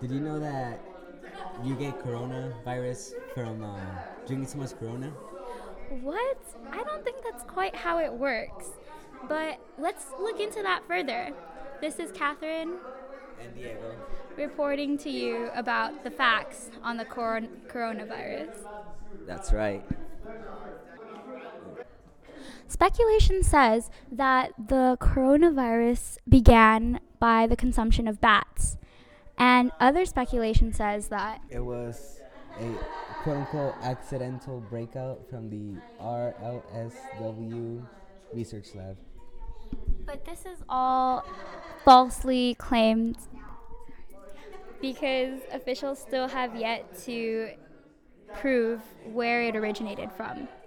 Did you know that you get coronavirus from drinking so much Corona? What? I don't think that's quite how it works. But let's look into that further. This is Catherine And Diego. reporting to you about the facts on the coronavirus. That's right. Speculation says that the coronavirus began by the consumption of bats, and other speculation says that It was a quote unquote accidental breakout from the RLSW research lab. but this is all falsely claimed because officials still have yet to prove where it originated from.